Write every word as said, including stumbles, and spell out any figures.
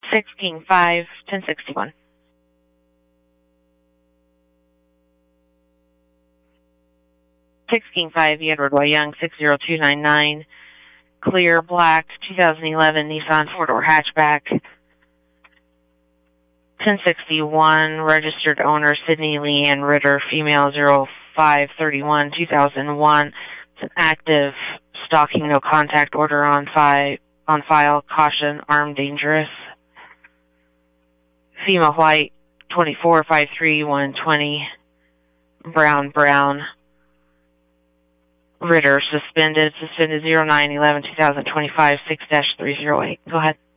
sixteen five, ten sixty-one. sixteen five, Edward Y. Young, six zero two nine nine. Clear black, two thousand eleven Nissan four-door hatchback. ten sixty-one, registered owner Sydney Leanne Ritter, female, zero five thirty-one, two thousand one. It's an active stalking, no contact order on, fi on file. Caution, armed, dangerous. Female white, twenty-four five three one twenty. Brown, brown. Ritter, suspended, suspended zero nine eleven two thousand twenty-five, six dash three zero eight. Go ahead.